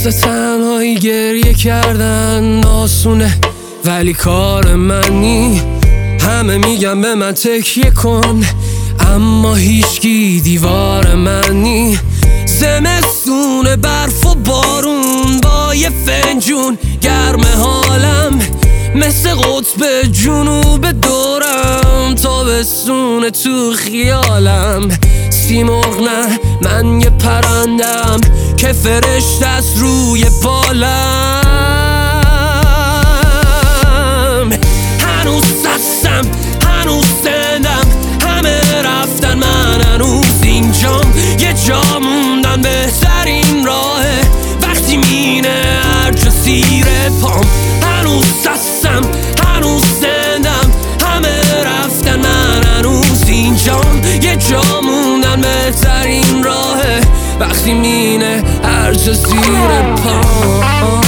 واسه تنهایی گریه کردن آسونه ولی کار منی. همه میگن به من تکیه کن اما هیچکی دیوار منی. زمستون برف و بارون با یه فنجون گرم حالم مثل قطب جنوب دورم. تابستون تو خیالم سیمرغ نه من یه پرندم که فرشته است روی بالم. هنوز هستم هنوز زندم همه رفتن من هنوز اینجام. یه جا موندن بهترین راهه وقتی مینه هرجا زیر پام. هنوز هستم هنوز زندم همه رفتن من هنوز اینجام. یه جا موندن بهترین راهه وقتی مینه هرجا زیر پام.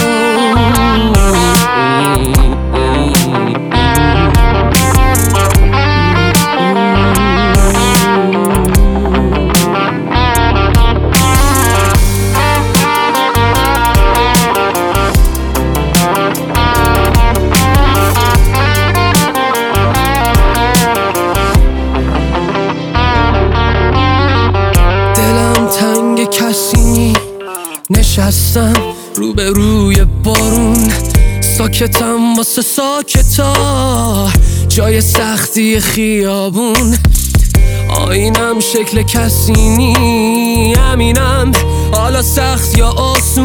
کسی نشستم روبروی بارون ساکتم واسه ساکتا جای سختی خیابون. آینم شکل کسی نی همینم حالا سخت یا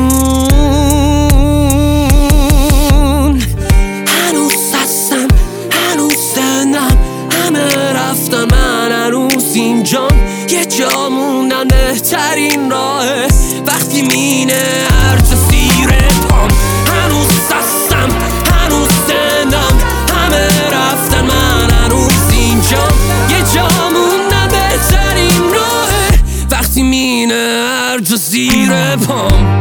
آسون. هنوز هستم هنوز زندم همه رفتن من هنوز اینجام. یه جا موندن بهترین راهه وقتی مینه هرجا زیر پام. هنوز هستم هنوز زندم همه رفتن من هنوز اینجام. یه جا موندن بهترین راهه وقتی مینه هرجا زیر پام.